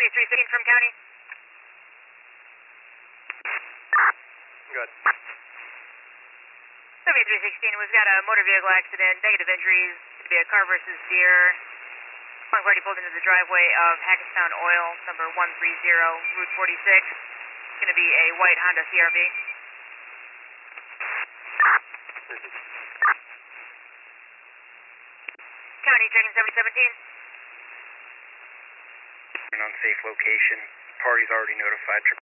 W316 from county. Good. W316, we've got a motor vehicle accident, negative injuries. It'd be a car versus deer. We've already pulled into the driveway of Hackettstown Oil, number 130, Route 46. It's going to be a white Honda CRV. County, checking 717. An unsafe location. Party's already notified.